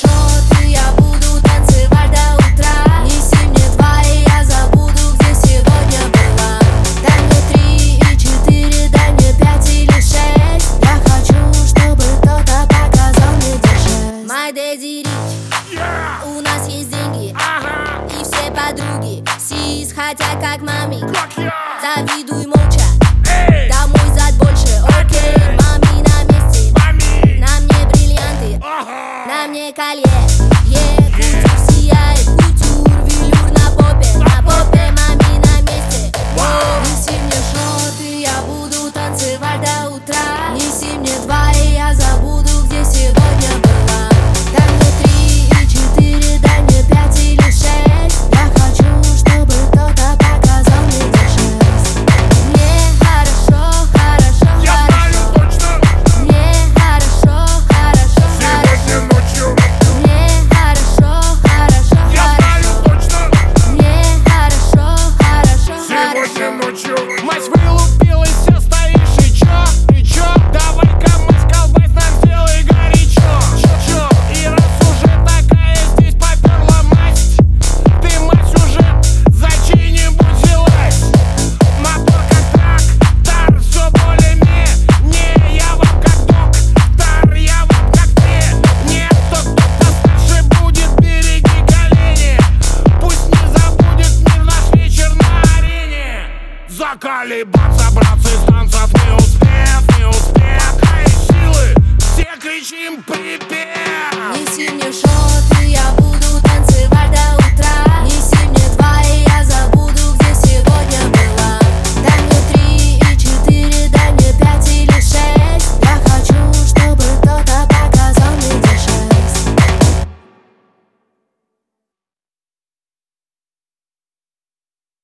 счет, и я буду танцевать до утра. Неси мне 2, и я забуду, где сегодня была. Дай мне 3 и 4, дай мне 5 или 6. Я хочу, чтобы кто-то показал мне держать. My daddy rich, у нас есть деньги, и все подруги сис хотят как маме. Завидуй молча, домой зад больше, окей. Мами на месте, на мне бриллианты, на мне колье.